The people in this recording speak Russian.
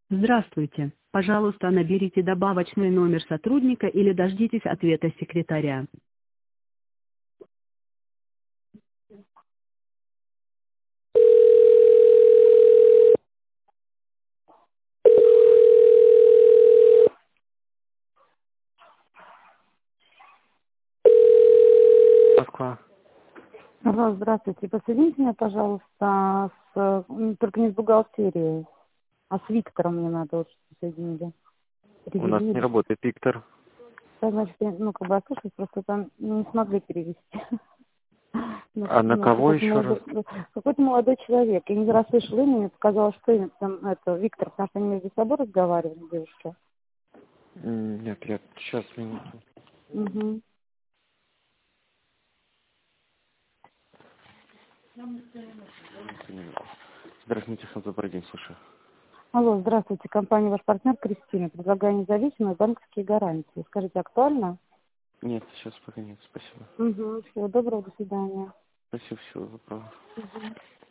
Здравствуйте. Пожалуйста, наберите добавочный номер сотрудника или дождитесь ответа секретаря. Москва. Алло, здравствуйте. Посоедините меня, пожалуйста, только не с бухгалтерией, а с Виктором мне надо, вот, чтобы соединили. У нас Перевели не или что? работает Виктор. Да, значит, как бы ослышалась, просто там не смогли перевести. А на кого еще раз? Какой-то молодой человек. Я не расслышала имя, сказала, что имя там, это, Виктор, потому что они между собой разговаривали, девушки. Нет, я сейчас минуту. Угу. Здравствуйте, Техноза Бородин, слушаю. Алло, здравствуйте. Компания «Ваш партнер» Кристина. Предлагаю независимые банковские гарантии. Скажите, актуально? Нет, сейчас пока нет, спасибо. Угу. Всего доброго, до свидания. Спасибо, всего доброго. Мгм.